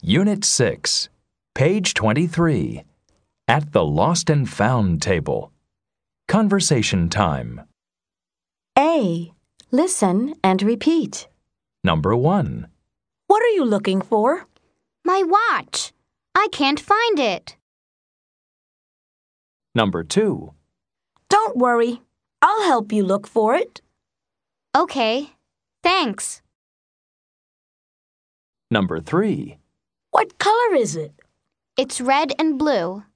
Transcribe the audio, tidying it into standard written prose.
Unit 6, page 23. At the Lost and Found table. Conversation time. A. Listen and repeat. Number 1. What are you looking for? My watch. I can't find it. Number 2. Don't worry. I'll help you look for it. Okay, thanks. Number 3. What color is it? It's red and blue.